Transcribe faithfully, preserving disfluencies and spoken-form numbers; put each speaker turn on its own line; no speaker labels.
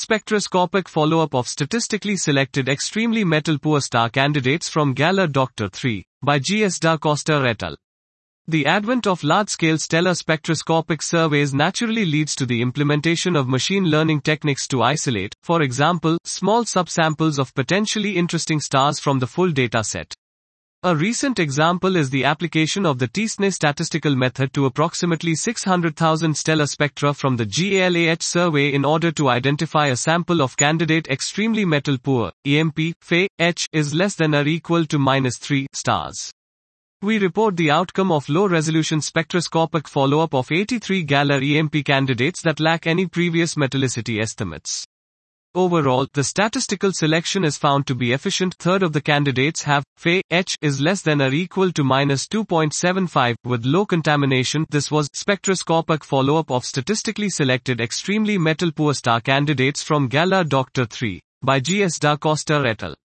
spectroscopic follow-up of statistically selected extremely metal-poor star candidates from Galler Doctor three, by G S da Costa et al. The advent of large-scale stellar spectroscopic surveys naturally leads to the implementation of machine learning techniques to isolate, for example, small subsamples of potentially interesting stars from the full dataset. A recent example is the application of the T S N E statistical method to approximately six hundred thousand stellar spectra from the GALAH survey in order to identify a sample of candidate extremely metal-poor, E M P, F E, H, is less than or equal to minus three, stars. We report the outcome of low-resolution spectroscopic follow-up of eighty-three Galler E M P candidates that lack any previous metallicity estimates. Overall, the statistical selection is found to be efficient. Third of the candidates have F E, H is less than or equal to minus two point seven five, with low contamination. This was spectroscopic follow-up of statistically selected extremely metal-poor star candidates from Galler Doctor three, by G S da Costa et al.